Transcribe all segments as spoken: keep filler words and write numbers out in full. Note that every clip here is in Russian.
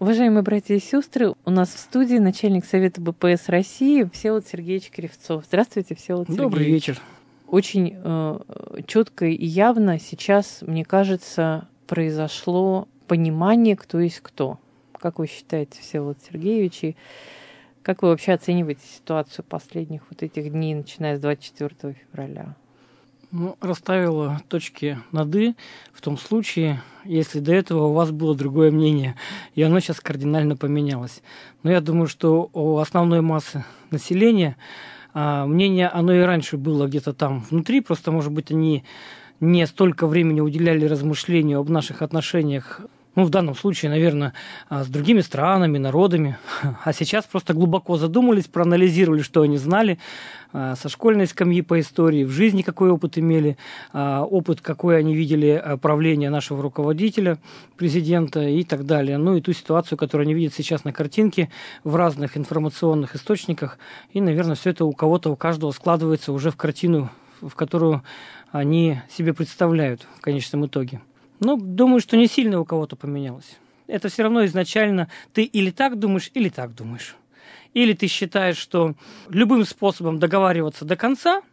Уважаемые братья и сестры, у нас в студии начальник Совета Бэ Пэ Эс России Всеволод Сергеевич Кривцов. Здравствуйте, Всеволод Сергеевич. Добрый вечер. Очень э, четко и явно сейчас, мне кажется, произошло понимание, кто есть кто. Как вы считаете, Всеволод Сергеевич, и как вы вообще оцениваете ситуацию последних вот этих дней, начиная с двадцать четвёртого февраля? Ну, расставила точки над «и» в том случае, если до этого у вас было другое мнение, и оно сейчас кардинально поменялось. Но я думаю, что у основной массы населения а, мнение, оно и раньше было где-то там внутри, просто, может быть, они не столько времени уделяли размышлению об наших отношениях, ну, в данном случае, наверное, с другими странами, народами. А сейчас просто глубоко задумались, проанализировали, что они знали со школьной скамьи по истории, в жизни какой опыт имели, опыт, какой они видели правление нашего руководителя, президента и так далее. Ну, и ту ситуацию, которую они видят сейчас на картинке в разных информационных источниках. И, наверное, все это у кого-то, у каждого складывается уже в картину, в которую они себе представляют в конечном итоге. Ну, думаю, что не сильно у кого-то поменялось. Это все равно изначально ты или так думаешь, или так думаешь. Или ты считаешь, что любым способом договариваться до конца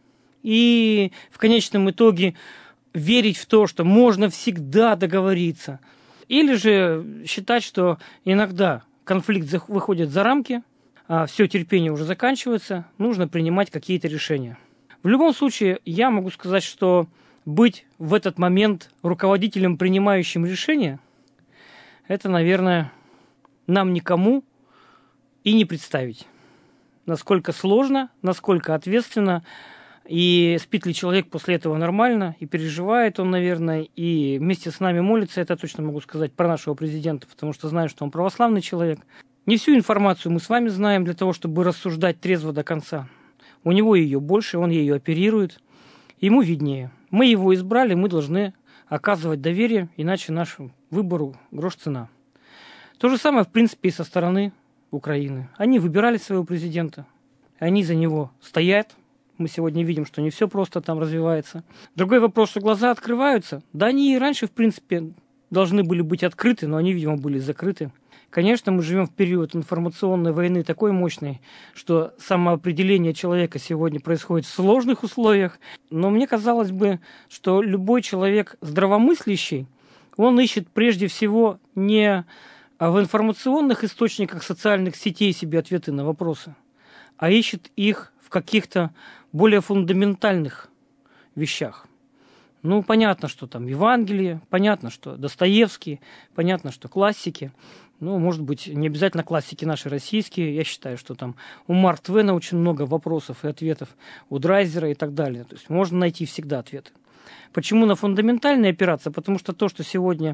и в конечном итоге верить в то, что можно всегда договориться. Или же считать, что иногда конфликт выходит за рамки, а все терпение уже заканчивается, нужно принимать какие-то решения. В любом случае, я могу сказать, что быть в этот момент руководителем, принимающим решения, это, наверное, нам никому и не представить. Насколько сложно, насколько ответственно, и спит ли человек после этого нормально, и переживает он, наверное, и вместе с нами молится, это точно могу сказать про нашего президента, потому что знаю, что он православный человек. Не всю информацию мы с вами знаем для того, чтобы рассуждать трезво до конца. У него ее больше, он ее оперирует, ему виднее. Мы его избрали, мы должны оказывать доверие, иначе нашему выбору грош цена. То же самое, в принципе, и со стороны Украины. Они выбирали своего президента, они за него стоят. Мы сегодня видим, что не все просто там развивается. Другой вопрос, что глаза открываются. Да, они и раньше, в принципе, должны были быть открыты, но они, видимо, были закрыты. Конечно, мы живем в период информационной войны такой мощной, что самоопределение человека сегодня происходит в сложных условиях. Но мне казалось бы, что любой человек здравомыслящий, он ищет прежде всего не в информационных источниках социальных сетей себе ответы на вопросы, а ищет их в каких-то более фундаментальных вещах. Ну, понятно, что там Евангелие, понятно, что Достоевский, понятно, что классики. Ну, может быть, не обязательно классики наши российские. Я считаю, что там у Марка Твена очень много вопросов и ответов, у Драйзера и так далее. То есть можно найти всегда ответы. Почему на фундаментальные опираться? Потому что то, что сегодня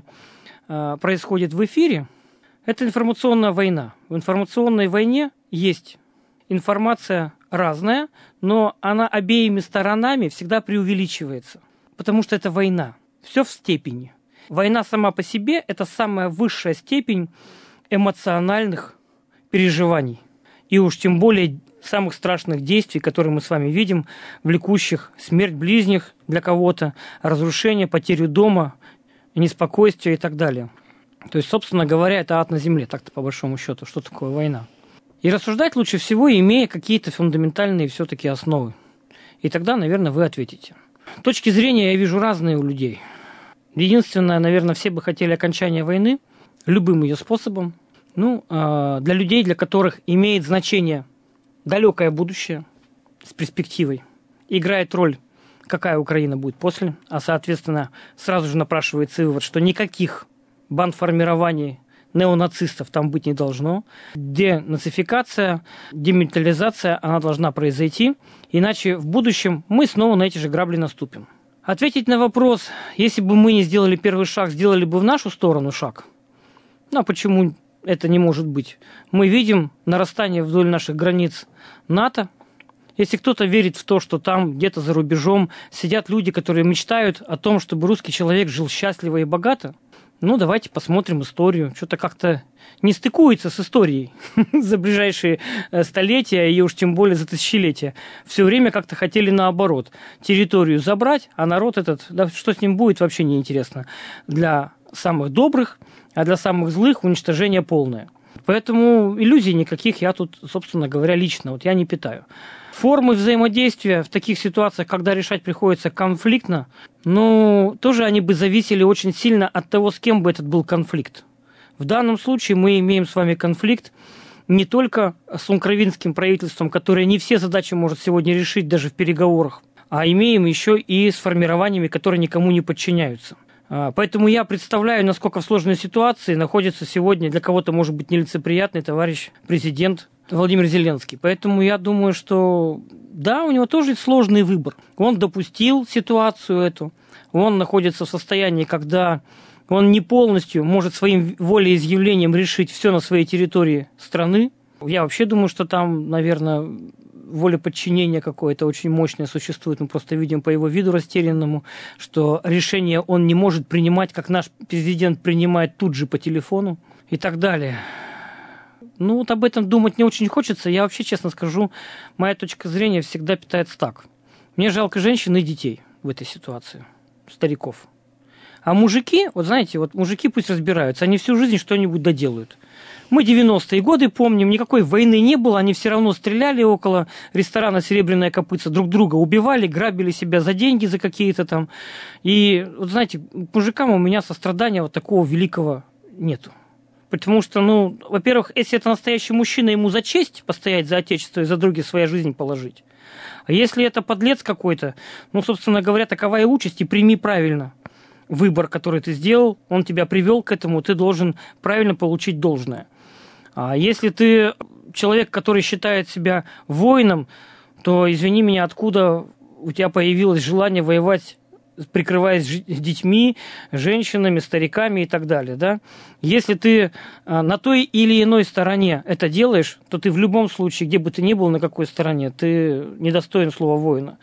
э, происходит в эфире, это информационная война. В информационной войне есть информация разная, но она обеими сторонами всегда преувеличивается. Потому что это война. Все в степени. Война сама по себе – это самая высшая степень эмоциональных переживаний. И уж тем более самых страшных действий, которые мы с вами видим, влекущих смерть ближних для кого-то, разрушение, потерю дома, неспокойствие и так далее. То есть, собственно говоря, это ад на земле, так-то по большому счету, что такое война. И рассуждать лучше всего, имея какие-то фундаментальные все-таки основы. И тогда, наверное, вы ответите. Точки зрения я вижу разные у людей. Единственное, наверное, все бы хотели окончания войны любым ее способом. Ну, для людей, для которых имеет значение далекое будущее с перспективой, играет роль, какая Украина будет после, а, соответственно, сразу же напрашивается вывод, что никаких бандформирований неонацистов там быть не должно. Денацификация, демилитаризация, она должна произойти, иначе в будущем мы снова на эти же грабли наступим. Ответить на вопрос, если бы мы не сделали первый шаг, сделали бы в нашу сторону шаг? Ну, а почему это не может быть? Мы видим нарастание вдоль наших границ НАТО. Если кто-то верит в то, что там где-то за рубежом сидят люди, которые мечтают о том, чтобы русский человек жил счастливо и богато, ну, давайте посмотрим историю. Что-то как-то не стыкуется с историей за ближайшие столетия и уж тем более за тысячелетия. Все время как-то хотели наоборот. Территорию забрать, а народ этот, да что с ним будет, вообще неинтересно для самых добрых, а для самых злых уничтожение полное. Поэтому иллюзий никаких я тут, собственно говоря, лично вот я не питаю. Формы взаимодействия в таких ситуациях, когда решать приходится конфликтно, ну, тоже они бы зависели очень сильно от того, с кем бы этот был конфликт. В данном случае мы имеем с вами конфликт не только с украинским правительством, которое не все задачи может сегодня решить даже в переговорах, а имеем еще и с формированиями, которые никому не подчиняются. Поэтому я представляю, насколько в сложной ситуации находится сегодня, для кого-то может быть нелицеприятный товарищ президент Владимир Зеленский. Поэтому я думаю, что да, у него тоже сложный выбор. Он допустил ситуацию эту, он находится в состоянии, когда он не полностью может своим волеизъявлением решить все на своей территории страны. Я вообще думаю, что там, наверное, волеподчинение какое-то очень мощное существует. Мы просто видим по его виду растерянному, что решение он не может принимать, как наш президент принимает тут же по телефону и так далее. Ну, вот об этом думать не очень хочется. Я вообще, честно скажу, моя точка зрения всегда питается так. Мне жалко женщин и детей в этой ситуации, стариков. А мужики, вот знаете, вот мужики пусть разбираются, они всю жизнь что-нибудь доделают. Мы девяностые годы помним, никакой войны не было, они все равно стреляли около ресторана «Серебряная копытца», друг друга убивали, грабили себя за деньги, за какие-то там. И, вот знаете, к мужикам у меня сострадания вот такого великого нету. Потому что, ну, во-первых, если это настоящий мужчина, ему за честь постоять за отечество и за других свою жизнь положить. А если это подлец какой-то, ну, собственно говоря, такова и участь, и прими правильно выбор, который ты сделал, он тебя привел к этому, ты должен правильно получить должное. А если ты человек, который считает себя воином, то, извини меня, откуда у тебя появилось желание воевать, прикрываясь детьми, женщинами, стариками и так далее, да? Если ты на той или иной стороне это делаешь, то ты в любом случае, где бы ты ни был, на какой стороне, ты недостоин слова воина.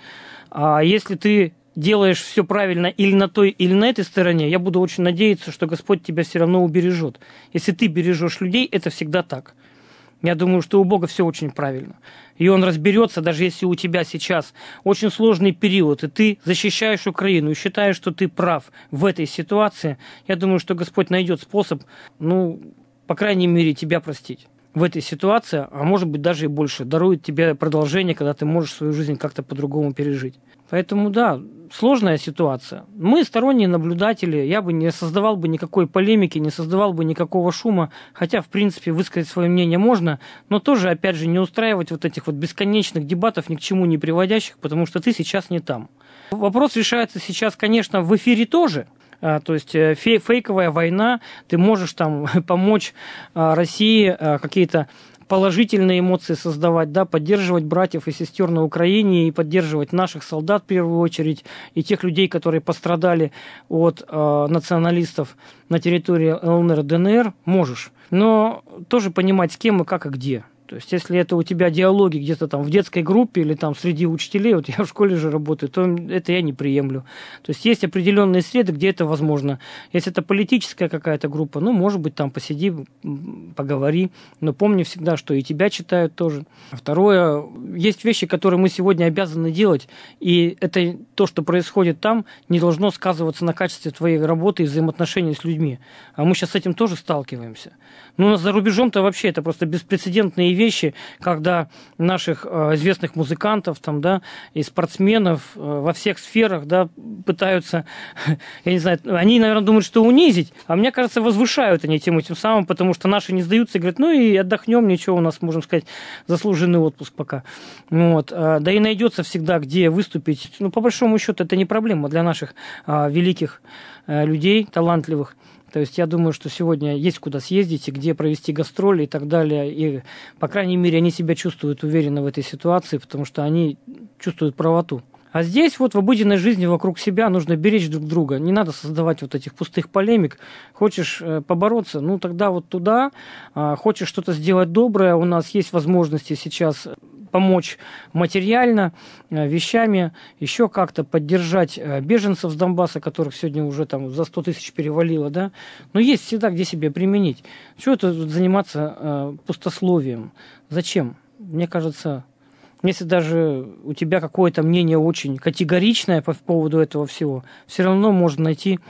А если ты делаешь все правильно или на той, или на этой стороне, я буду очень надеяться, что Господь тебя все равно убережет. Если ты бережешь людей, это всегда так. Я думаю, что у Бога все очень правильно. И Он разберется, даже если у тебя сейчас очень сложный период, и ты защищаешь Украину, и считаешь, что ты прав в этой ситуации, я думаю, что Господь найдет способ, ну, по крайней мере, тебя простить в этой ситуации, а может быть даже и больше, дарует тебе продолжение, когда ты можешь свою жизнь как-то по-другому пережить. Поэтому, да, сложная ситуация. Мы сторонние наблюдатели, я бы не создавал бы никакой полемики, не создавал бы никакого шума, хотя, в принципе, высказать свое мнение можно, но тоже, опять же, не устраивать вот этих вот бесконечных дебатов, ни к чему не приводящих, потому что ты сейчас не там. Вопрос решается сейчас, конечно, в эфире тоже. То есть фейковая война, ты можешь там помочь России какие-то положительные эмоции создавать, да, поддерживать братьев и сестер на Украине и поддерживать наших солдат в первую очередь и тех людей, которые пострадали от э, националистов на территории ЛНР, ДНР, можешь. Но тоже понимать, с кем и как и где. То есть, если это у тебя диалоги где-то там в детской группе или там среди учителей, вот я в школе же работаю, то это я не приемлю. То есть, есть определенные среды, где это возможно. Если это политическая какая-то группа, ну, может быть, там посиди, поговори, но помни всегда, что и тебя читают тоже. Второе, есть вещи, которые мы сегодня обязаны делать, и это то, что происходит там, не должно сказываться на качестве твоей работы и взаимоотношений с людьми. А мы сейчас с этим тоже сталкиваемся. Ну, за рубежом-то вообще это просто беспрецедентные вещи, когда наших э, известных музыкантов там, да, и спортсменов э, во всех сферах, да, пытаются, я не знаю, они, наверное, думают, что унизить, а мне кажется, возвышают они тем этим самым, потому что наши не сдаются и говорят, ну и отдохнем, ничего, у нас, можем сказать, заслуженный отпуск пока. Вот. Да и найдется всегда, где выступить. Ну, по большому счету, это не проблема для наших э, великих э, людей, талантливых. То есть я думаю, что сегодня есть куда съездить, и где провести гастроли и так далее. И, по крайней мере, они себя чувствуют уверенно в этой ситуации, потому что они чувствуют правоту. А здесь вот в обыденной жизни вокруг себя нужно беречь друг друга. Не надо создавать вот этих пустых полемик. Хочешь побороться, ну тогда вот туда. Хочешь что-то сделать доброе, у нас есть возможности сейчас помочь материально, вещами, еще как-то поддержать беженцев с Донбасса, которых сегодня уже там за сто тысяч перевалило, да. Но есть всегда где себе применить. Чего это заниматься пустословием? Зачем? Мне кажется, если даже у тебя какое-то мнение очень категоричное по поводу этого всего, все равно можно найти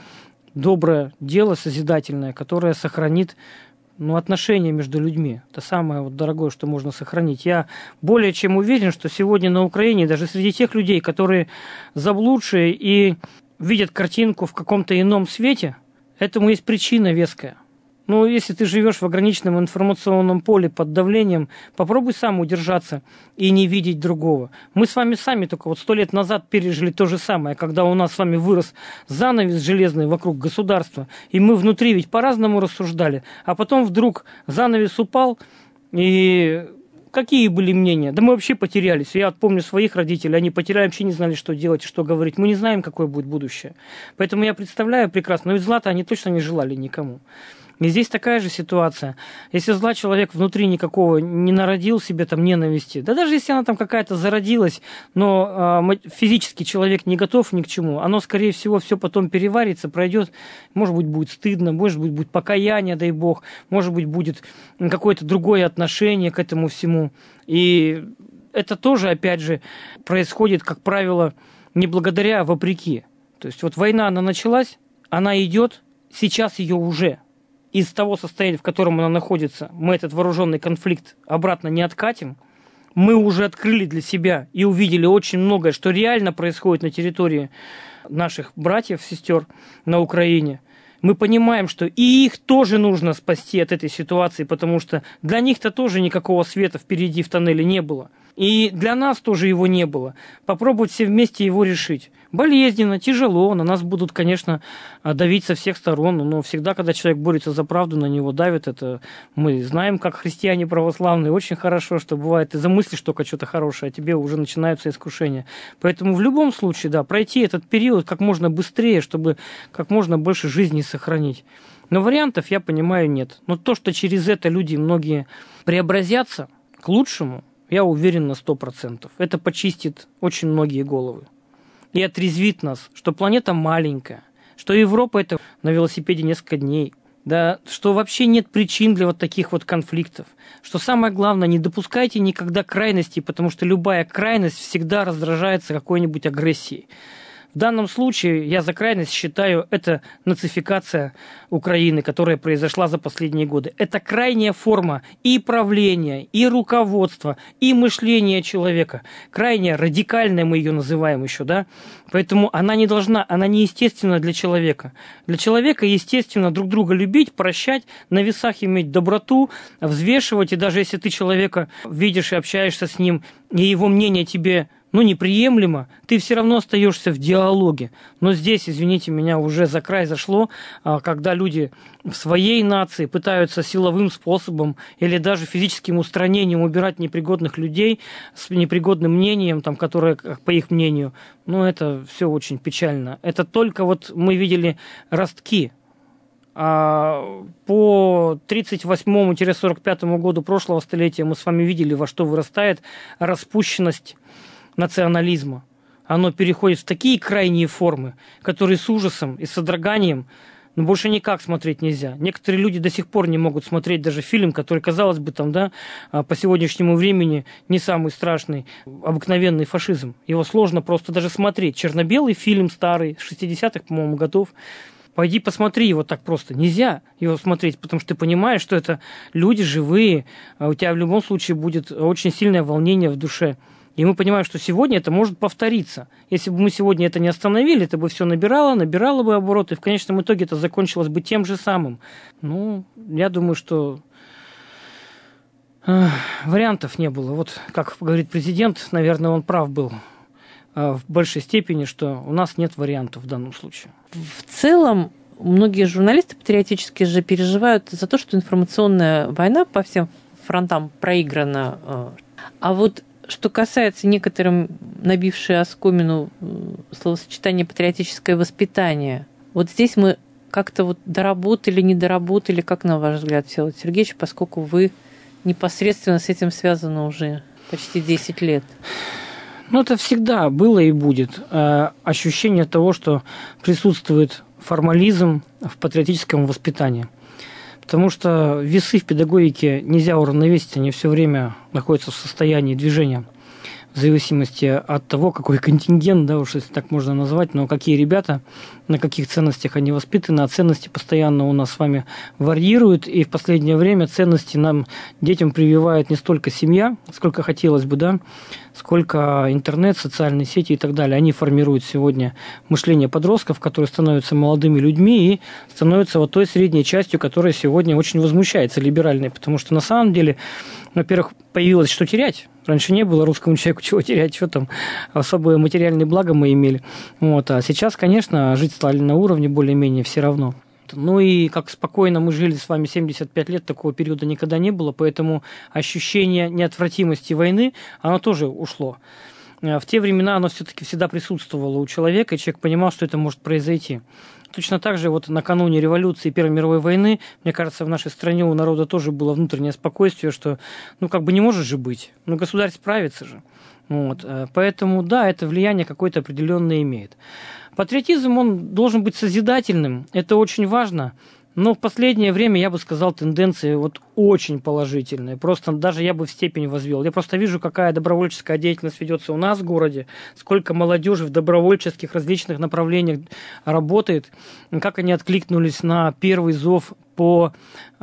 доброе дело созидательное, которое сохранит ну, отношения между людьми. Это самое вот дорогое, что можно сохранить. Я более чем уверен, что сегодня на Украине, даже среди тех людей, которые заблудшие и видят картинку в каком-то ином свете, этому есть причина веская. Ну, если ты живешь в ограниченном информационном поле под давлением, попробуй сам удержаться и не видеть другого. Мы с вами сами только вот сто лет назад пережили то же самое, когда у нас с вами вырос занавес железный вокруг государства, и мы внутри ведь по-разному рассуждали, а потом вдруг занавес упал, и какие были мнения? Да мы вообще потерялись. Я помню своих родителей, они потеряли, вообще не знали, что делать и что говорить. Мы не знаем, какое будет будущее. Поэтому я представляю прекрасно, но ведь зла-то они точно не желали никому. И здесь такая же ситуация. Если зла человек внутри никакого не народил себе там ненависти, да даже если она там какая-то зародилась, но э, физически человек не готов ни к чему, оно, скорее всего, все потом переварится, пройдет, может быть, будет стыдно, может быть, будет покаяние, дай бог, может быть, будет какое-то другое отношение к этому всему. И это тоже, опять же, происходит, как правило, не благодаря, а вопреки. То есть вот война, она началась, она идет, сейчас ее уже из того состояния, в котором она находится, мы этот вооруженный конфликт обратно не откатим, мы уже открыли для себя и увидели очень многое, что реально происходит на территории наших братьев, сестер на Украине. Мы понимаем, что и их тоже нужно спасти от этой ситуации, потому что для них-то тоже никакого света впереди в тоннеле не было. И для нас тоже его не было. Попробовать все вместе его решить. Болезненно, тяжело, на нас будут, конечно, давить со всех сторон, но всегда, когда человек борется за правду, на него давят. Это мы знаем, как христиане православные, очень хорошо, что бывает, ты замыслишь только что-то хорошее, а тебе уже начинаются искушения. Поэтому в любом случае, да, пройти этот период как можно быстрее, чтобы как можно больше жизни сохранить. Но вариантов, я понимаю, нет. Но то, что через это люди многие преобразятся к лучшему, я уверен на сто процентов. Это почистит очень многие головы. И отрезвит нас, что планета маленькая, что Европа это на велосипеде несколько дней, да, что вообще нет причин для вот таких вот конфликтов. Что самое главное, не допускайте никогда крайностей, потому что любая крайность всегда раздражается какой-нибудь агрессией. В данном случае я за крайность считаю, это нацификация Украины, которая произошла за последние годы. Это крайняя форма и правления, и руководства, и мышления человека. Крайняя, радикальная мы ее называем еще, да? Поэтому она не должна, она неестественна для человека. Для человека естественно друг друга любить, прощать, на весах иметь доброту, взвешивать. И даже если ты человека видишь и общаешься с ним, и его мнение тебе ну, неприемлемо, ты все равно остаешься в диалоге. Но здесь, извините меня, уже за край зашло, когда люди в своей нации пытаются силовым способом или даже физическим устранением убирать непригодных людей с непригодным мнением, там, которое, по их мнению, ну, это все очень печально. Это только вот мы видели ростки. А по тридцать восьмому — сорок пятому году прошлого столетия мы с вами видели, во что вырастает распущенность национализма. Оно переходит в такие крайние формы, которые с ужасом и содроганием ну, больше никак смотреть нельзя. Некоторые люди до сих пор не могут смотреть даже фильм, который, казалось бы, там, да, по сегодняшнему времени не самый страшный, обыкновенный фашизм. Его сложно просто даже смотреть. Черно-белый фильм старый, шестидесятых, по-моему, годов. Пойди посмотри его так просто. Нельзя его смотреть, потому что ты понимаешь, что это люди живые. А у тебя в любом случае будет очень сильное волнение в душе. И мы понимаем, что сегодня это может повториться. Если бы мы сегодня это не остановили, это бы все набирало, набирало бы обороты, и в конечном итоге это закончилось бы тем же самым. Ну, я думаю, что э, вариантов не было. Вот, как говорит президент, наверное, он прав был э, в большей степени, что у нас нет вариантов в данном случае. В целом, многие журналисты патриотически же переживают за то, что информационная война по всем фронтам проиграна. А вот что касается некоторым набившей оскомину словосочетания «патриотическое воспитание», вот здесь мы как-то вот доработали, не доработали, как на ваш взгляд, Всеволод Сергеевич, поскольку вы непосредственно с этим связаны уже почти десять лет? Ну, это всегда было и будет. Ощущение того, что присутствует формализм в патриотическом воспитании. Потому что весы в педагогике нельзя уравновесить, они все время находятся в состоянии движения в зависимости от того, какой контингент, да, уж если так можно назвать, но какие ребята, на каких ценностях они воспитаны, а ценности постоянно у нас с вами варьируют, и в последнее время ценности нам, детям, прививает не столько семья, сколько хотелось бы, да, сколько интернет, социальные сети и так далее. Они формируют сегодня мышление подростков, которые становятся молодыми людьми и становятся вот той средней частью, которая сегодня очень возмущается либеральной, потому что на самом деле, во-первых, появилось что терять. Раньше не было русскому человеку чего терять, что там, особые материальные блага мы имели. Вот. А сейчас, конечно, жить стали на уровне более-менее все равно. Ну и как спокойно мы жили с вами семьдесят пять лет, такого периода никогда не было, поэтому ощущение неотвратимости войны, оно тоже ушло. В те времена оно все-таки всегда присутствовало у человека, и человек понимал, что это может произойти. Точно так же вот накануне революции и Первой мировой войны, мне кажется, в нашей стране у народа тоже было внутреннее спокойствие, что ну как бы не может же быть, ну государь справится же. Вот. Поэтому да, это влияние какое-то определенное имеет. Патриотизм, он должен быть созидательным, это очень важно. Но в последнее время, я бы сказал, тенденции вот очень положительные. Просто даже я бы в степень возвел. Я просто вижу, какая добровольческая деятельность ведется у нас в городе, сколько молодежи в добровольческих различных направлениях работает, как они откликнулись на первый зов по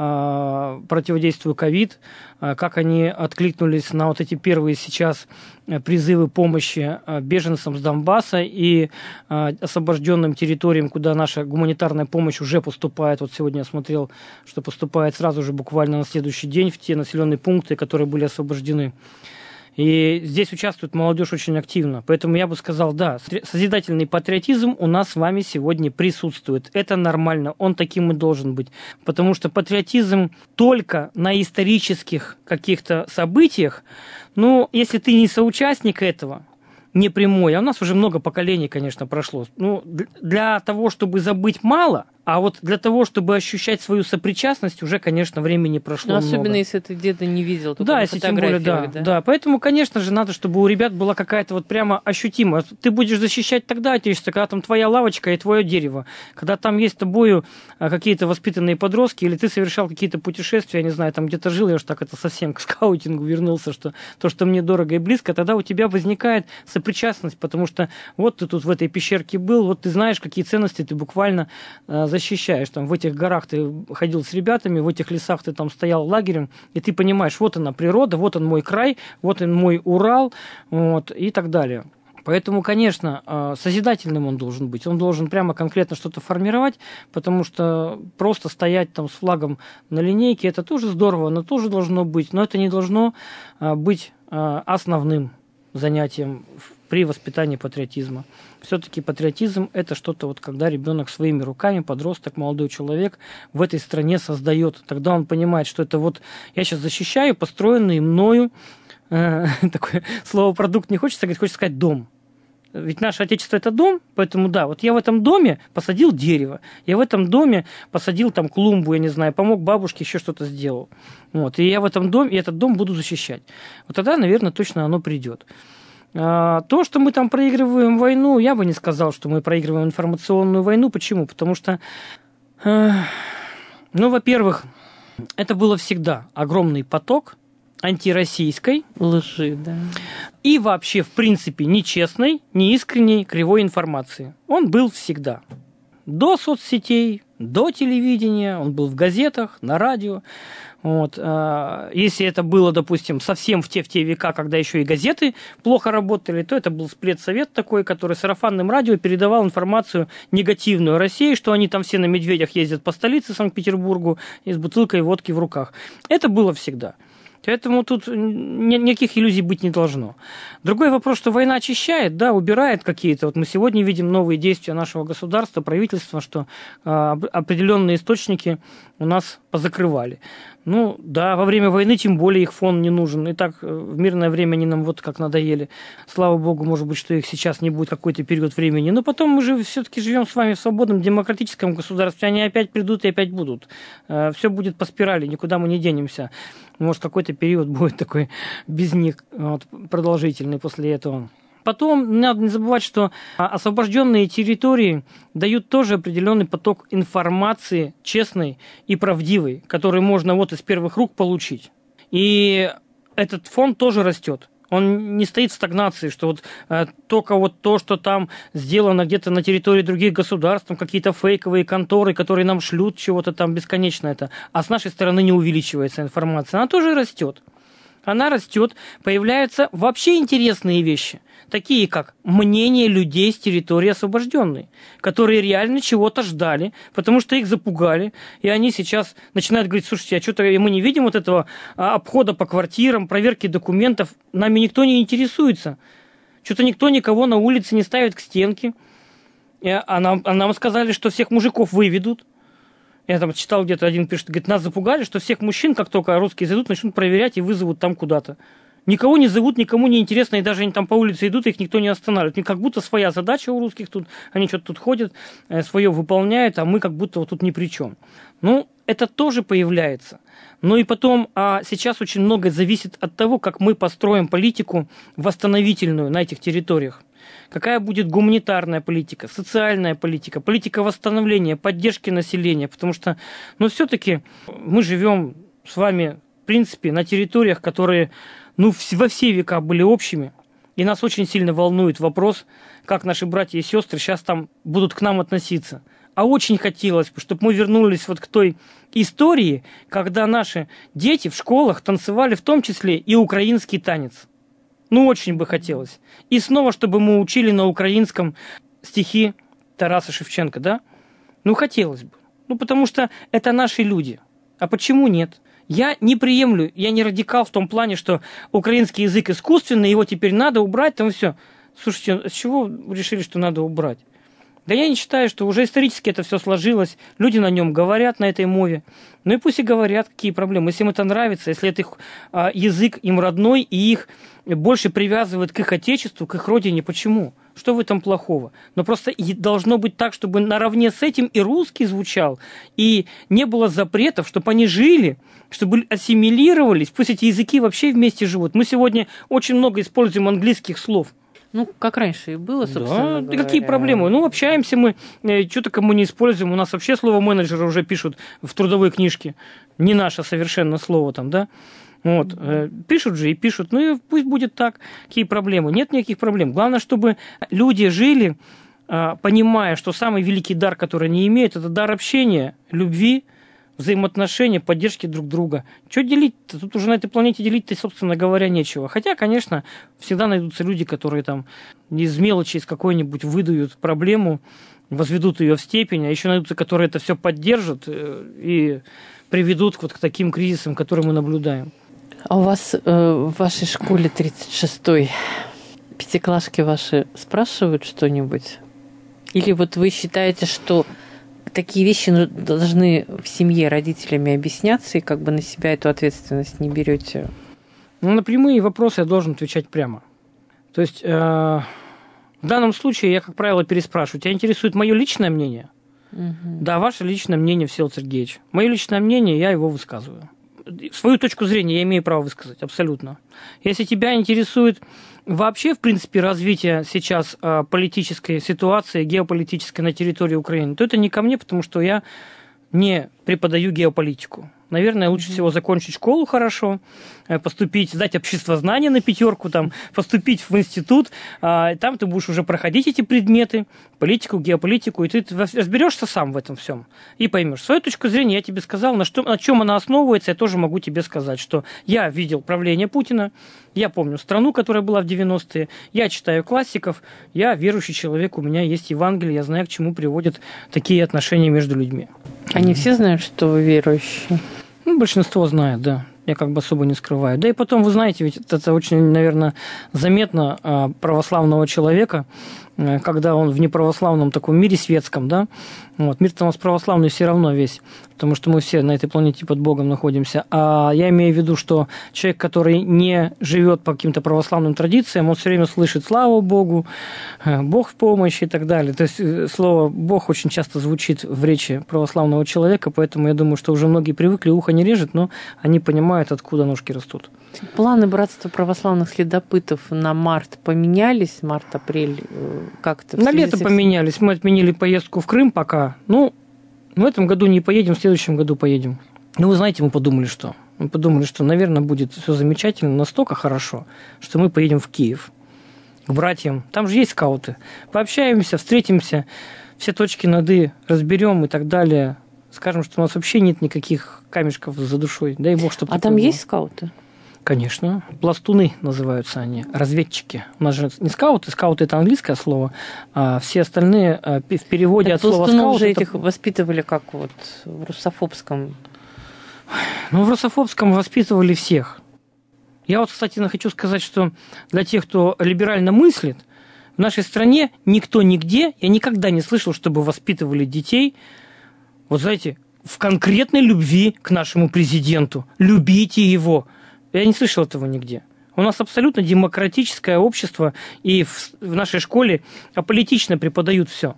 э, противодействию ковид, э, как они откликнулись на вот эти первые сейчас призывы помощи э, беженцам с Донбасса и э, освобожденным территориям, куда наша гуманитарная помощь уже поступает. Вот сегодня я смотрел, что поступает сразу же, буквально на следующий день, в те населенные пункты, которые были освобождены. И здесь участвует молодежь очень активно. Поэтому я бы сказал, да, созидательный патриотизм у нас с вами сегодня присутствует. Это нормально, он таким и должен быть. Потому что патриотизм только на исторических каких-то событиях, ну, если ты не соучастник этого, не прямой, а у нас уже много поколений, конечно, прошло. Ну, для того, чтобы забыть, мало, а вот для того, чтобы ощущать свою сопричастность, уже, конечно, времени прошло ну, много. Особенно, если ты где-то не видел, только да, на если тем более, да, да. да. Поэтому, конечно же, надо, чтобы у ребят была какая-то вот прямо ощутимая. Ты будешь защищать тогда отечество, когда там твоя лавочка и твое дерево, когда там есть с тобою какие-то воспитанные подростки, или ты совершал какие-то путешествия, я не знаю, там где-то жил, я уж так это совсем к скаутингу вернулся, что то, что мне дорого и близко, тогда у тебя возникает сопричастность, потому что вот ты тут в этой пещерке был, вот ты знаешь, какие ценности ты буквально защищаешь. Там в этих горах ты ходил с ребятами, в этих лесах ты там стоял лагерем, и ты понимаешь, вот она природа, вот он мой край, вот он мой Урал, вот, и так далее. Поэтому, конечно, созидательным он должен быть. Он должен прямо конкретно что-то формировать, потому что просто стоять там с флагом на линейке, это тоже здорово, оно тоже должно быть, но это не должно быть основным занятием при воспитании патриотизма. Все-таки патриотизм – это что-то, вот, когда ребенок своими руками, подросток, молодой человек в этой стране создает. Тогда он понимает, что это вот я сейчас защищаю построенный мною, э, такое слово «продукт» не хочется говорить, хочется сказать «дом». Ведь наше Отечество – это дом, поэтому да, вот я в этом доме посадил дерево, я в этом доме посадил там клумбу, я не знаю, помог бабушке, еще что-то сделал. Вот, и я в этом доме, и этот дом буду защищать. Вот тогда, наверное, точно оно придет. А, то, что мы там проигрываем войну, я бы не сказал, что мы проигрываем информационную войну. Почему? Потому что, э, ну, во-первых, это было всегда огромный поток антироссийской лжи, да. И вообще, в принципе, нечестной, неискренней, кривой информации. Он был всегда. До соцсетей, до телевидения, он был в газетах, на радио. Вот. Если это было, допустим, совсем в те, в те века, когда еще и газеты плохо работали, то это был спредсовет такой, который сарафанным радио передавал информацию негативную о России, что они там все на медведях ездят по столице Санкт-Петербургу и с бутылкой водки в руках. Это было всегда. Поэтому тут никаких иллюзий быть не должно. Другой вопрос, что война очищает, да, убирает какие-то. Вот мы сегодня видим новые действия нашего государства, правительства, что э, определенные источники у нас позакрывали. Ну, да, во время войны тем более их фон не нужен. И так в мирное время они нам вот как надоели. Слава богу, может быть, что их сейчас не будет какой-то период времени. Но потом мы же все-таки живем с вами в свободном демократическом государстве. Они опять придут и опять будут. Э, все будет по спирали, никуда мы не денемся. Может, какой-то период будет такой без них вот, продолжительный после этого. Потом надо не забывать, что освобожденные территории дают тоже определенный поток информации честной и правдивой, который можно вот из первых рук получить. И этот фонд тоже растет. Он не стоит в стагнации, что вот э, только вот то, что там сделано где-то на территории других государств, там какие-то фейковые конторы, которые нам шлют чего-то там бесконечно это, а с нашей стороны не увеличивается информация. Она тоже растет. Она растет, появляются вообще интересные вещи, такие как мнение людей с территории освобожденной, которые реально чего-то ждали, потому что их запугали, и они сейчас начинают говорить: слушайте, а что-то мы не видим вот этого обхода по квартирам, проверки документов, нами никто не интересуется, что-то никто никого на улице не ставит к стенке, а нам, а нам сказали, что всех мужиков выведут. Я там читал, где-то один пишет, говорит, нас запугали, что всех мужчин, как только русские зайдут, начнут проверять и вызовут там куда-то. Никого не зовут, никому не интересно, и даже они там по улице идут, их никто не останавливает. И как будто своя задача у русских тут, они что-то тут ходят, свое выполняют, а мы как будто вот тут ни при чем. Ну, это тоже появляется. Ну и потом, а сейчас очень многое зависит от того, как мы построим политику восстановительную на этих территориях. Какая будет гуманитарная политика, социальная политика, политика восстановления, поддержки населения. Потому что, ну, все-таки мы живем с вами, в принципе, на территориях, которые, ну, во все века были общими. И нас очень сильно волнует вопрос, как наши братья и сестры сейчас там будут к нам относиться. А очень хотелось бы, чтобы мы вернулись вот к той истории, когда наши дети в школах танцевали в том числе и украинский танец. Ну, очень бы хотелось. И снова, чтобы мы учили на украинском стихи Тараса Шевченко, да? Ну, хотелось бы. Ну, потому что это наши люди. А почему нет? Я не приемлю, я не радикал в том плане, что украинский язык искусственный, его теперь надо убрать, там все. Слушайте, с чего вы решили, что надо убрать? Да я не считаю, что уже исторически это все сложилось, люди на нем говорят, на этой мове. Ну и пусть и говорят, какие проблемы. Если им это нравится, если это их а, язык им родной, и их больше привязывает к их отечеству, к их родине, почему? Что в этом плохого? Но просто должно быть так, чтобы наравне с этим и русский звучал, и не было запретов, чтобы они жили, чтобы ассимилировались, пусть эти языки вообще вместе живут. Мы сегодня очень много используем английских слов. Ну, как раньше и было, собственно. Да, какие проблемы? Ну, общаемся мы, что-то кому не используем. У нас вообще слово менеджера уже пишут в трудовой книжке. Не наше совершенно слово там, да? Вот. Mm-hmm. Пишут же и пишут. Ну, и пусть будет так. Какие проблемы? Нет никаких проблем. Главное, чтобы люди жили, понимая, что самый великий дар, который они имеют, это дар общения, любви, взаимоотношения, поддержки друг друга. Что делить-то? Тут уже на этой планете делить-то, собственно говоря, нечего. Хотя, конечно, всегда найдутся люди, которые там из мелочи, из какой-нибудь выдают проблему, возведут ее в степень, а еще найдутся, которые это все поддержат и приведут вот к таким кризисам, которые мы наблюдаем. А у вас э, в вашей школе тридцать шестой пятиклашки ваши спрашивают что-нибудь? Или вот вы считаете, что такие вещи должны в семье родителями объясняться, и как бы на себя эту ответственность не берете? Ну, на прямые вопросы я должен отвечать прямо. То есть, э, в данном случае я, как правило, переспрашиваю. Тебя интересует мое личное мнение? Угу. Да, ваше личное мнение, Всеволод Сергеевич. Мое личное мнение, я его высказываю. Свою точку зрения я имею право высказать, абсолютно. Если тебя интересует вообще, в принципе, развитие сейчас э, политической ситуации, геополитической на территории Украины, то это не ко мне, потому что я не преподаю геополитику. Наверное, лучше всего закончить школу хорошо, поступить, сдать обществознание на пятерку, там, поступить в институт. Там ты будешь уже проходить эти предметы, политику, геополитику, и ты разберешься сам в этом всем и поймешь. Свою точку зрения я тебе сказал, на, что, на чем она основывается, я тоже могу тебе сказать, что я видел правление Путина, я помню страну, которая была в девяностые, я читаю классиков, я верующий человек, у меня есть Евангелие, я знаю, к чему приводят такие отношения между людьми. Они все знают, что вы верующие? Ну, большинство знает, да. Я как бы особо не скрываю. Да и потом, вы знаете, ведь это очень, наверное, заметно православного человека, когда он в неправославном таком мире светском, да, вот, мир-то у нас православный все равно весь, потому что мы все на этой планете под Богом находимся, а я имею в виду, что человек, который не живет по каким-то православным традициям, он все время слышит «слава Богу», «Бог в помощи» и так далее, то есть слово «Бог» очень часто звучит в речи православного человека, поэтому я думаю, что уже многие привыкли, ухо не режет, но они понимают, откуда ножки растут. Планы Братства православных следопытов на март поменялись, март-апрель как-то? На лето поменялись. Мы отменили поездку в Крым пока. Ну, в этом году не поедем, в следующем году поедем. Ну, вы знаете, мы подумали, что Мы подумали, что, наверное, будет все замечательно, настолько хорошо, что мы поедем в Киев к братьям. Там же есть скауты. Пообщаемся, встретимся, все точки над «и» разберем и так далее. Скажем, что у нас вообще нет никаких камешков за душой. Дай бог, чтобы... А там было. Есть скауты? Конечно. Пластуны называются они, разведчики. У нас же не скауты, скауты – это английское слово, а все остальные в переводе так от слова скаут... скаут… же это... этих воспитывали как вот в русофобском. Ну, в русофобском воспитывали всех. Я вот, кстати, хочу сказать, что для тех, кто либерально мыслит, в нашей стране никто нигде, я никогда не слышал, чтобы воспитывали детей, вот знаете, в конкретной любви к нашему президенту. Любите его. Я не слышал этого нигде. У нас абсолютно демократическое общество, и в, в нашей школе аполитично преподают все.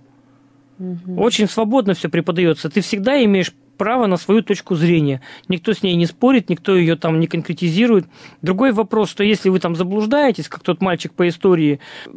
Угу. Очень свободно все преподается. Ты всегда имеешь право на свою точку зрения. Никто с ней не спорит, никто ее там не конкретизирует. Другой вопрос, что если вы там заблуждаетесь, как тот мальчик по истории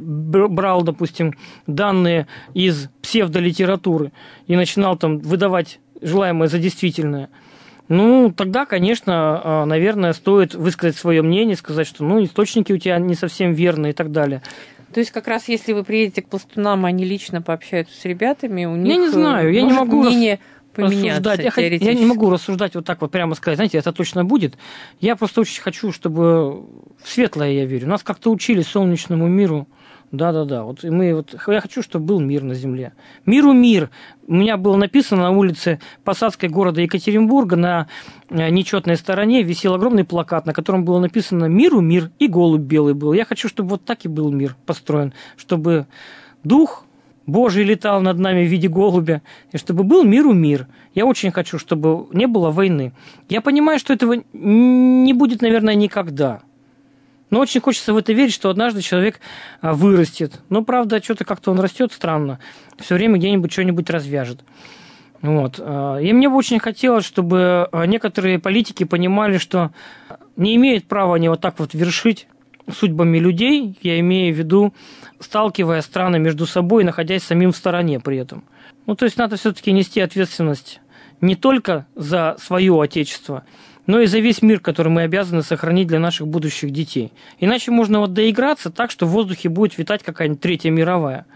брал, допустим, данные из псевдолитературы и начинал там выдавать желаемое за действительное, ну, тогда, конечно, наверное, стоит высказать свое мнение, сказать, что ну, источники у тебя не совсем верные и так далее. То есть, как раз если вы приедете к пластунам, они лично пообщаются с ребятами, у них я не знаю, я не могу мнение рас... рассуждать. Я, я не могу рассуждать вот так вот прямо сказать, знаете, это точно будет. Я просто очень хочу, чтобы в светлое я верю. Нас как-то учили солнечному миру. Да-да-да. Вот мы вот, я хочу, чтобы был мир на земле. Миру мир. У меня было написано на улице Посадской города Екатеринбурга на нечетной стороне висел огромный плакат, на котором было написано «Миру мир» и голубь белый был. Я хочу, чтобы вот так и был мир построен, чтобы дух Божий летал над нами в виде голубя, и чтобы был миру мир. Я очень хочу, чтобы не было войны. Я понимаю, что этого не будет, наверное, никогда. Но очень хочется в это верить, что однажды человек вырастет. Но, правда, что-то как-то он растет странно. Все время где-нибудь что-нибудь развяжет. Вот. И мне бы очень хотелось, чтобы некоторые политики понимали, что не имеют права они вот так вот вершить судьбами людей, я имею в виду, сталкивая страны между собой, находясь самим в стороне при этом. Ну, то есть надо все-таки нести ответственность не только за свое отечество, но и за весь мир, который мы обязаны сохранить для наших будущих детей. Иначе можно вот доиграться так, что в воздухе будет витать какая-нибудь Третья мировая.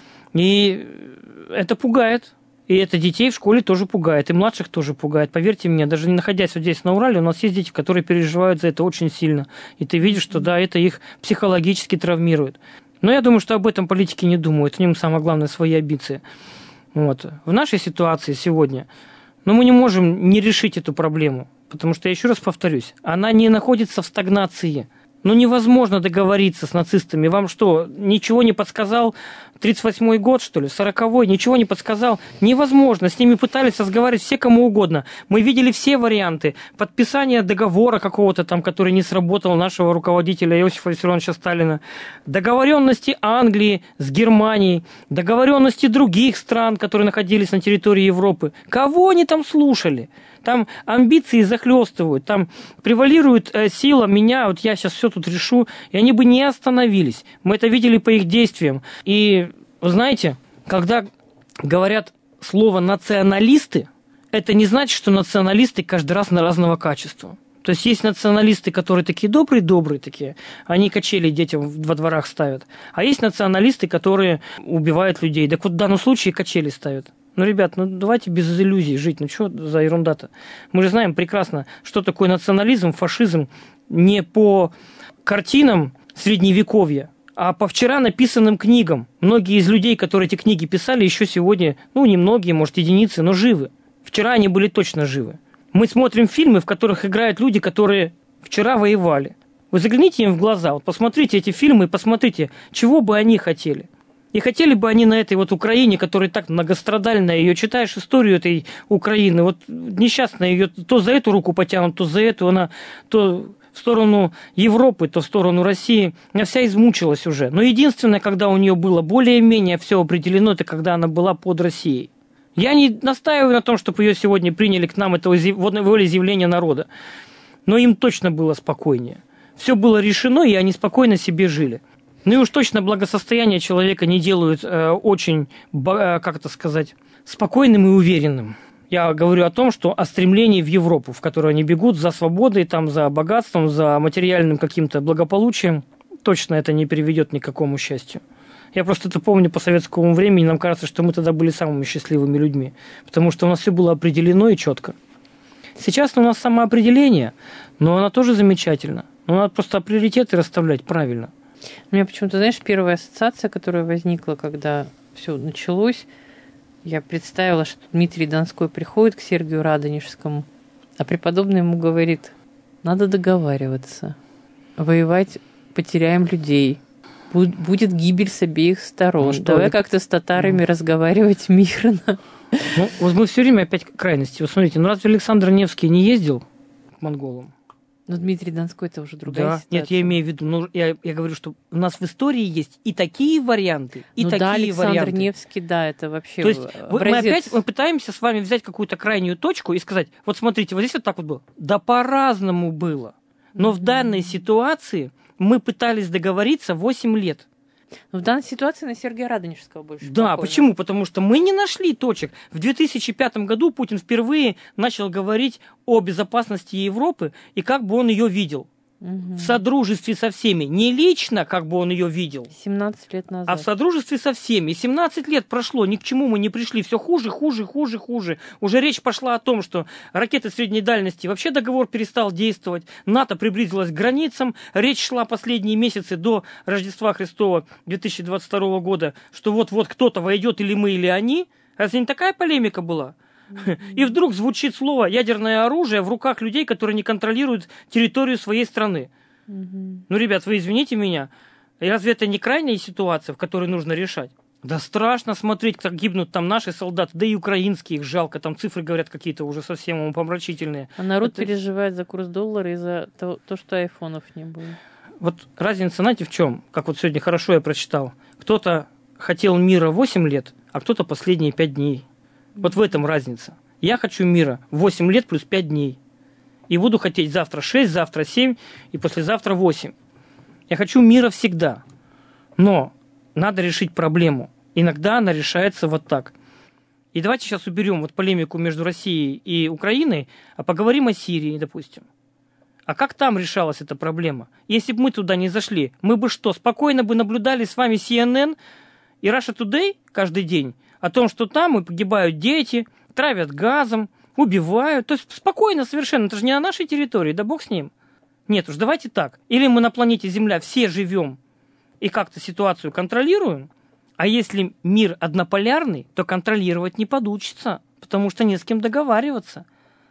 И это пугает. И это детей в школе тоже пугает, и младших тоже пугает. Поверьте мне, даже не находясь вот здесь на Урале, у нас есть дети, которые переживают за это очень сильно. И ты видишь, что да, это их психологически травмирует. Но я думаю, что об этом политики не думают. У них самое главное свои амбиции. Вот. В нашей ситуации сегодня, ну, мы не можем не решить эту проблему. Потому что, я еще раз повторюсь, она не находится в стагнации. Ну, невозможно договориться с нацистами. Вам что, ничего не подсказал тридцать восьмой год, что ли, сороковой, ничего не подсказал? Невозможно. С ними пытались разговаривать все, кому угодно. Мы видели все варианты. Подписание договора какого-то там, который не сработал, нашего руководителя Иосифа Виссарионовича Сталина. Договоренности Англии с Германией. Договоренности других стран, которые находились на территории Европы. Кого они там слушали? Там амбиции захлестывают, там превалирует э, сила меня, вот я сейчас все тут решу, и они бы не остановились. Мы это видели по их действиям. И, вы знаете, когда говорят слово «националисты», это не значит, что националисты каждый раз на разного качества. То есть есть националисты, которые такие добрые-добрые такие, они качели детям во дворах ставят. А есть националисты, которые убивают людей. Так вот в данном случае качели ставят. Ну, ребят, ну давайте без иллюзий жить. Ну, что за ерунда-то? Мы же знаем прекрасно, что такое национализм, фашизм не по картинам Средневековья, а по вчера написанным книгам. Многие из людей, которые эти книги писали, еще сегодня, ну, не многие, может, единицы, но живы. Вчера они были точно живы. Мы смотрим фильмы, в которых играют люди, которые вчера воевали. Вы загляните им в глаза, вот посмотрите эти фильмы и посмотрите, чего бы они хотели. И хотели бы они на этой вот Украине, которая так многострадальная, ее читаешь историю этой Украины, вот несчастная ее то за эту руку потянут, то за эту, она то в сторону Европы, то в сторону России. Она вся измучилась уже. Но единственное, когда у нее было более-менее все определено, это когда она была под Россией. Я не настаиваю на том, чтобы ее сегодня приняли к нам, это волеизъявление народа. Но им точно было спокойнее. Все было решено, и они спокойно себе жили. Ну и уж точно благосостояние человека не делают э, очень, э, как это сказать, спокойным и уверенным. Я говорю о том, что о стремлении в Европу, в которую они бегут за свободой, там, за богатством, за материальным каким-то благополучием. Точно это не приведет ни к какому счастью. Я просто это помню по советскому времени, нам кажется, что мы тогда были самыми счастливыми людьми, потому что у нас все было определено и четко. Сейчас у нас самоопределение, но оно тоже замечательно. Но надо просто приоритеты расставлять правильно. У меня почему-то, знаешь, первая ассоциация, которая возникла, когда все началось, я представила, что Дмитрий Донской приходит к Сергию Радонежскому, а преподобный ему говорит: надо договариваться, воевать потеряем людей, будет гибель с обеих сторон. Ну, давай это... как-то с татарами mm. разговаривать мирно. Ну, вот мы все время опять к крайности. Вот смотрите, ну разве Александр Невский не ездил к монголам? Но Дмитрий Донской это уже другая да. ситуация. Нет, я имею в виду, ну, я, я говорю, что у нас в истории есть и такие варианты, и ну, такие да, Александр варианты. Невский, да, это вообще. То есть образец. Мы опять мы пытаемся с вами взять какую-то крайнюю точку и сказать: вот смотрите, вот здесь вот так вот было. Да по-разному было. Но mm-hmm. в данной ситуации мы пытались договориться восемь лет. Но в данной ситуации на Сергия Радонежского больше. Да, спокойно. Почему? Потому что мы не нашли точек. В две тысячи пятом году Путин впервые начал говорить о безопасности Европы и как бы он ее видел. Угу. В содружестве со всеми. Не лично, как бы он ее видел. семнадцать лет назад. А в содружестве со всеми. семнадцать лет прошло, ни к чему мы не пришли. Все хуже, хуже, хуже, хуже. Уже речь пошла о том, что ракеты средней дальности, вообще договор перестал действовать. НАТО приблизилось к границам. Речь шла последние месяцы до Рождества Христова две тысячи двадцать второго года, что вот-вот кто-то войдет, или мы, или они. Разве не такая полемика была? И вдруг звучит слово «ядерное оружие» в руках людей, которые не контролируют территорию своей страны. Mm-hmm. Ну, ребят, вы извините меня, разве это не крайняя ситуация, в которой нужно решать? Да страшно смотреть, как гибнут там наши солдаты, да и украинские, их жалко, там цифры говорят какие-то уже совсем умопомрачительные. А народ это... переживает за курс доллара и за то, то, что айфонов не было. Вот разница, знаете, в чем? Как вот сегодня хорошо я прочитал. Кто-то хотел мира восемь лет, а кто-то последние пять дней. Вот в этом разница. Я хочу мира восемь лет плюс пять дней. И буду хотеть завтра шесть, завтра семь и послезавтра восемь. Я хочу мира всегда. Но надо решить проблему. Иногда она решается вот так. И давайте сейчас уберем вот полемику между Россией и Украиной, а поговорим о Сирии, допустим. А как там решалась эта проблема? Если бы мы туда не зашли, мы бы что, спокойно бы наблюдали с вами си эн эн и Russia Today каждый день о том, что там и погибают дети, травят газом, убивают. То есть спокойно совершенно. Это же не на нашей территории, да бог с ним. Нет уж, давайте так. Или мы на планете Земля все живем и как-то ситуацию контролируем, а если мир однополярный, то контролировать не получится, потому что не с кем договариваться.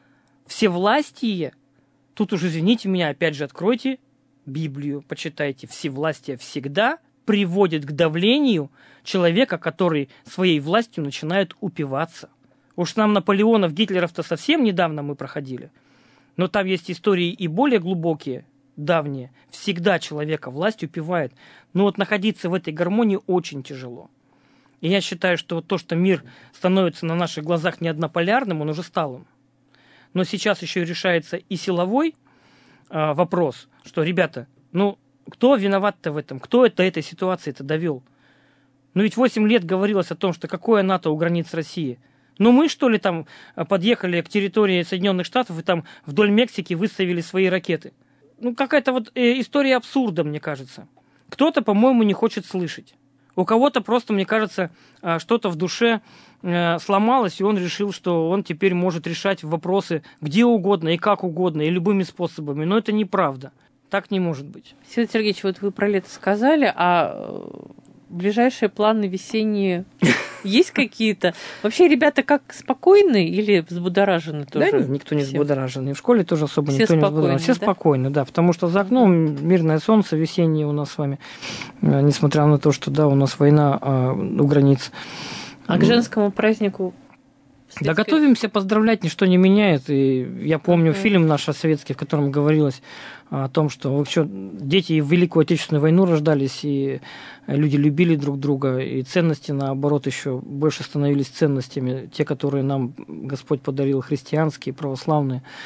Всевластие, тут уж извините меня, опять же откройте Библию, почитайте. Всевластие всегда приводит к давлению человека, который своей властью начинает упиваться. Уж нам Наполеонов, Гитлеров-то совсем недавно мы проходили. Но там есть истории и более глубокие, давние. Всегда человека власть упивает. Но вот находиться в этой гармонии очень тяжело. И я считаю, что вот то, что мир становится на наших глазах не однополярным, он уже стал им. Но сейчас еще решается и силовой э, вопрос, что, ребята, ну, кто виноват-то в этом? Кто это этой ситуации-то довел? Ну ведь восемь лет говорилось о том, что какое НАТО у границ России. Ну мы, что ли, там подъехали к территории Соединенных Штатов и там вдоль Мексики выставили свои ракеты? Ну какая-то вот э, история абсурда, мне кажется. Кто-то, по-моему, не хочет слышать. У кого-то просто, мне кажется, что-то в душе э, сломалось, и он решил, что он теперь может решать вопросы где угодно и как угодно, и любыми способами. Но это неправда. Так не может быть. Сергей Сергеевич, вот вы про лето сказали, а ближайшие планы весенние есть какие-то? Вообще ребята как спокойны или взбудоражены тоже? Да, никто не взбудоражен. И в школе тоже особо все никто не взбудоражен. Все да? спокойны, да. Потому что за окном мирное солнце весеннее у нас с вами. Несмотря на то, что да, у нас война а, у границ. А к женскому празднику? Да готовимся поздравлять, ничто не меняет. И я помню uh-huh. фильм наш советский, в котором говорилось о том, что вообще дети в Великую Отечественную войну рождались, и люди любили друг друга, и ценности, наоборот, еще больше становились ценностями. Те, которые нам Господь подарил, христианские, православные.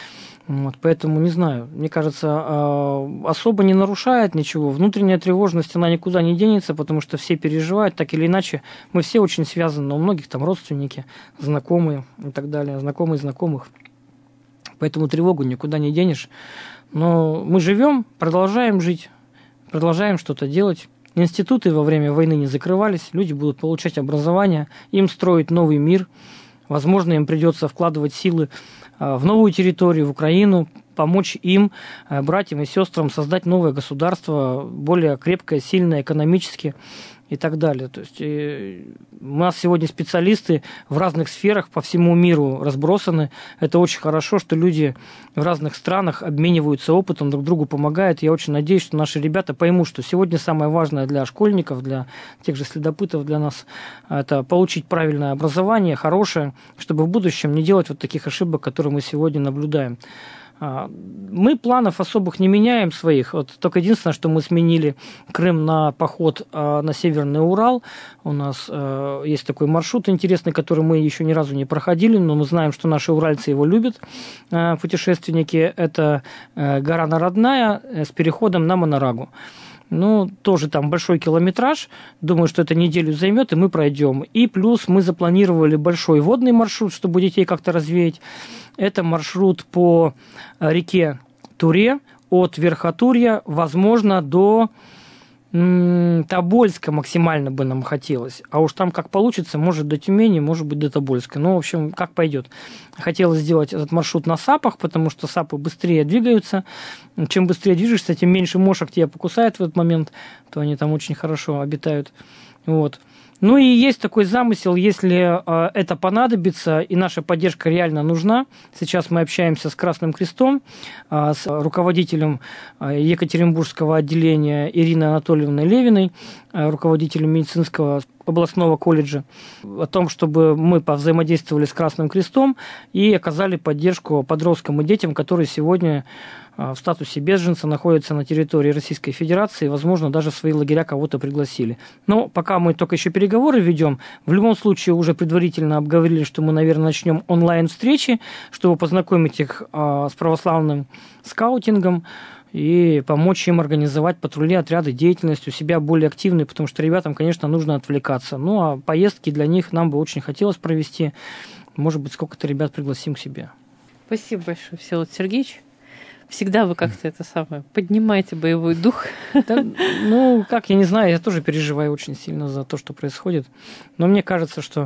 Вот, поэтому, не знаю, мне кажется, особо не нарушает ничего. Внутренняя тревожность, она никуда не денется, потому что все переживают, так или иначе. Мы все очень связаны, у многих там родственники, знакомые и так далее, знакомые знакомых. Поэтому тревогу никуда не денешь. Но мы живем, продолжаем жить, продолжаем что-то делать. Институты во время войны не закрывались, люди будут получать образование, им строить новый мир. Возможно, им придется вкладывать силы в новую территорию, в Украину, помочь им, братьям и сестрам, создать новое государство, более крепкое, сильное экономически и так далее. То есть у нас сегодня специалисты в разных сферах по всему миру разбросаны. Это очень хорошо, что люди в разных странах обмениваются опытом, друг другу помогают. Я очень надеюсь, что наши ребята поймут, что сегодня самое важное для школьников, для тех же следопытов, для нас, это получить правильное образование, хорошее, чтобы в будущем не делать вот таких ошибок, которые мы сегодня наблюдаем. Мы планов особых не меняем своих. Вот только единственное, что мы сменили Крым на поход на Северный Урал. У нас есть такой маршрут интересный, который мы еще ни разу не проходили, но мы знаем, что наши уральцы его любят, путешественники. Это гора Народная с переходом на Монорагу. Ну, тоже там большой километраж. Думаю, что это неделю займет, и мы пройдем. И плюс мы запланировали большой водный маршрут, чтобы детей как-то развеять. Это маршрут по реке Туре от Верхотурья, возможно, до м- Тобольска максимально бы нам хотелось. А уж там как получится, может до Тюмени, может быть до Тобольска. Ну, в общем, как пойдет. Хотелось сделать этот маршрут на САПах, потому что САПы быстрее двигаются. Чем быстрее движешься, тем меньше мошек тебя покусает в этот момент, то они там очень хорошо обитают. Вот. Ну и есть такой замысел, если э, это понадобится, и наша поддержка реально нужна. Сейчас мы общаемся с Красным Крестом, э, с руководителем э, Екатеринбургского отделения Ириной Анатольевной Левиной, э, руководителем медицинского областного колледжа, о том, чтобы мы повзаимодействовали с Красным Крестом и оказали поддержку подросткам и детям, которые сегодня в статусе беженца находятся на территории Российской Федерации, и, возможно, даже в свои лагеря кого-то пригласили. Но пока мы только еще переговоры ведем, в любом случае уже предварительно обговорили, что мы, наверное, начнем онлайн-встречи, чтобы познакомить их с православным скаутингом и помочь им организовать патрули, отряды, деятельность у себя более активной, потому что ребятам, конечно, нужно отвлекаться. Ну, а поездки для них нам бы очень хотелось провести. Может быть, сколько-то ребят пригласим к себе. Спасибо большое, Всеволод Сергеевич. Всегда вы как-то это самое поднимаете боевой дух. Да, ну, как, я не знаю, я тоже переживаю очень сильно за то, что происходит. Но мне кажется, что...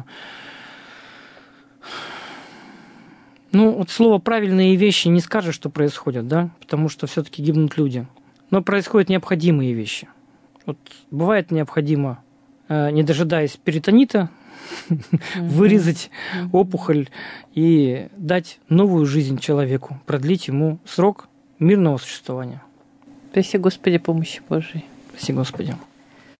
Ну, вот слово «правильные вещи» не скажешь, что происходят, да? Потому что все-таки гибнут люди. Но происходят необходимые вещи. Вот бывает необходимо, не дожидаясь перитонита, вырезать опухоль и дать новую жизнь человеку, продлить ему срок мирного существования. Спаси Господи, помощи Божией. Спаси Господи.